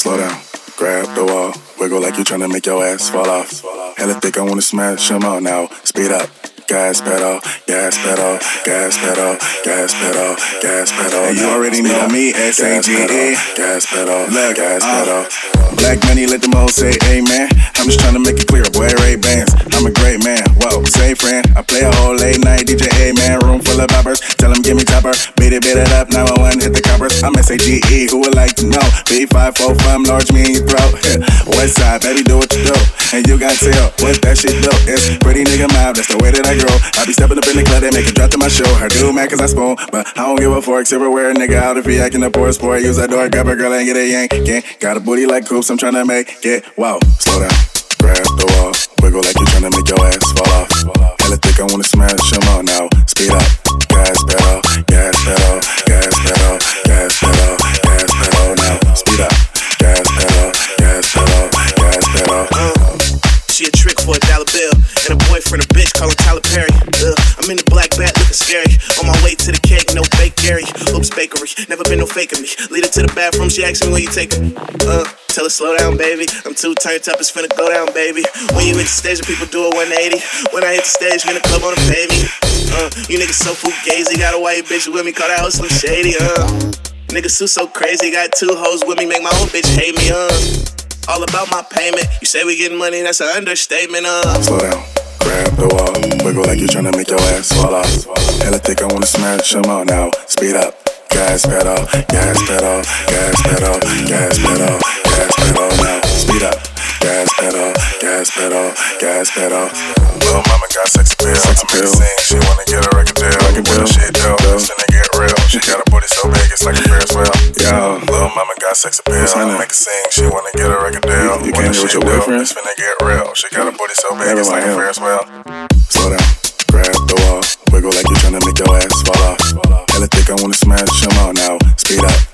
Slow down, grab the wall, wiggle like you tryna make your ass fall off. Hella thick, I wanna smash them all now. Speed up, gas pedal, gas pedal, gas pedal, gas pedal, gas pedal. And you already know me, S-A-G-E. Gas pedal, Look, gas pedal. Black money, let them all say amen. I'm just tryna make it clear, boy, Ray-Bans. I'm a great man, whoa, say friend. I play a whole late night DJ, man. Room full of boppers, tell them give me topper. Beat it up, 911, hit the coppers. I'm S-A-G-E, who would like to know? B545, large me in your throat. West side, baby, do what you do. And you got tail, what that shit do? It's pretty nigga mob, that's the way that I grow. I be stepping up in the club, they make it drop to my show. Her do mad cause I spoon, but I don't give a fork. Silverware, nigga, out if he acting a poor sport. Use that door, grab a girl and get a yank. Got a booty like coops, I'm tryna make it. Wow, slow down, grab the wall, wiggle like you tryna make your ass fall off. Hella thick, I wanna smash them all now. Speed up, gas pedal, gas pedal, gas pedal, gas pedal, gas pedal now. Speed up, gas pedal, gas pedal, gas pedal. She a trick for $1 bill, and a boyfriend a bitch call him Tyler Perry. I'm in the black bat looking scary. On my way to the cake, no bake Gary. Oops, bakery, never been no faking me. Lead her to the bathroom, she asks me where you taking me. Tell her slow down, baby. I'm too turned up, it's finna go down, baby. When you hit the stage, the people do a 180. When I hit the stage, in the club wanna pay me. You niggas so fugazi, got a white bitch with me, call that house Slim Shady. Niggas so crazy, got 2 hoes with me, make my own bitch hate me. All about my payment. You say we getting money, that's an understatement. Slow down, grab the wall, wiggle like you tryna make your ass fall off. Hella thick, I wanna smash them all now. Speed up, gas pedal, gas pedal, gas pedal, gas pedal, gas pedal now. Speed up, gas pedal, gas pedal, gas pedal. Little mama got sex appeal, she wanna get a record deal. What shit do? It's finna get real. She got a booty so big, it's like a Ferris wheel. Yo, little mama got sex appeal, make her sing. She wanna get a record deal. You can't do with your boyfriend? It's finna get real. She got a booty so big, it's like a Ferris wheel. Slow down, grab the wall, wiggle like you tryna make your ass fall off. Hella thick, I wanna smash them all now. Speed up.